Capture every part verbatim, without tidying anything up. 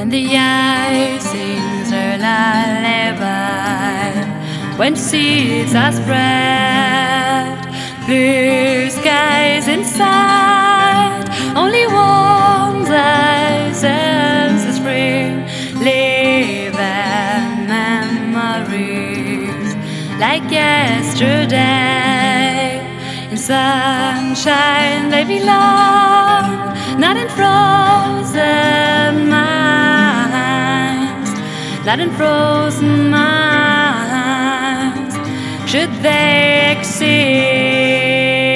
when the eye sings her lullaby, when seeds are spread, blue skies inside, only warm eyes and the spring live and memories like yesterday. In sunshine they belong, not in frozen minds, not in frozen minds, should they exist.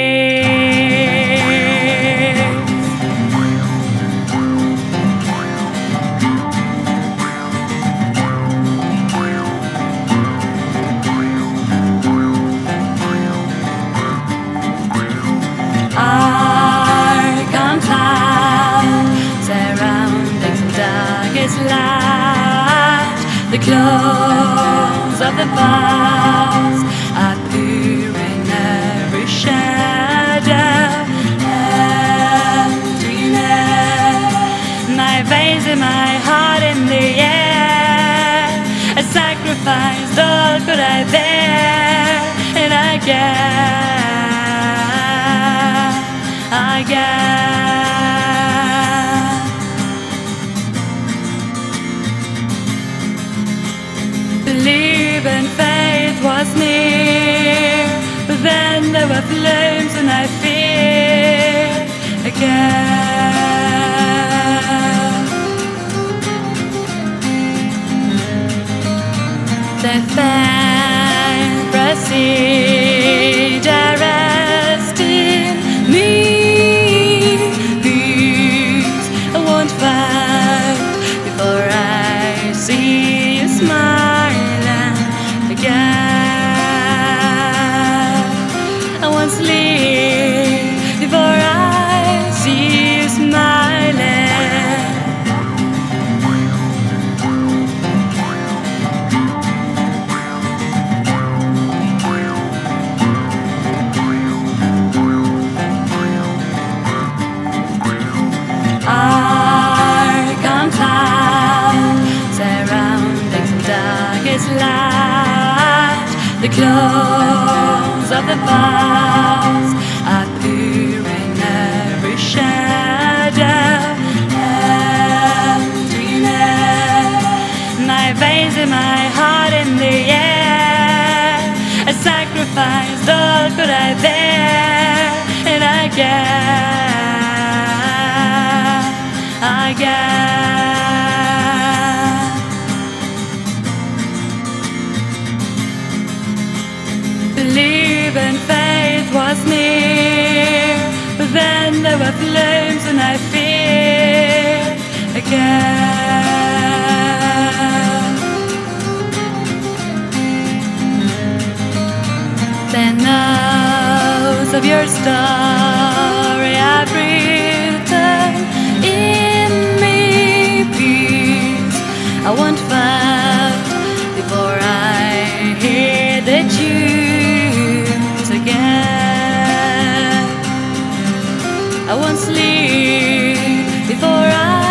Arc on cloud, surrounding some darkest light, the close of the boughs are pure in every shadow. Emptiness, my veins and my heart in the air, a sacrifice, all could I bear, and I guess again. Believe and faith was near, but then there were flames and I feared again. The fantasy arresting me. Before I see you smiling again, I won't sleep before I see you smiling. Light, the close of the boughs are pure in every shadow. Emptiness, my veins and my heart in the air, a sacrifice, all could I bear, and I guess, I guess. Believe and faith was near, but then there were flames and I feared again. The notes of your story I've written in me peace. I won't fight before I hear the tunes again. I won't sleep before I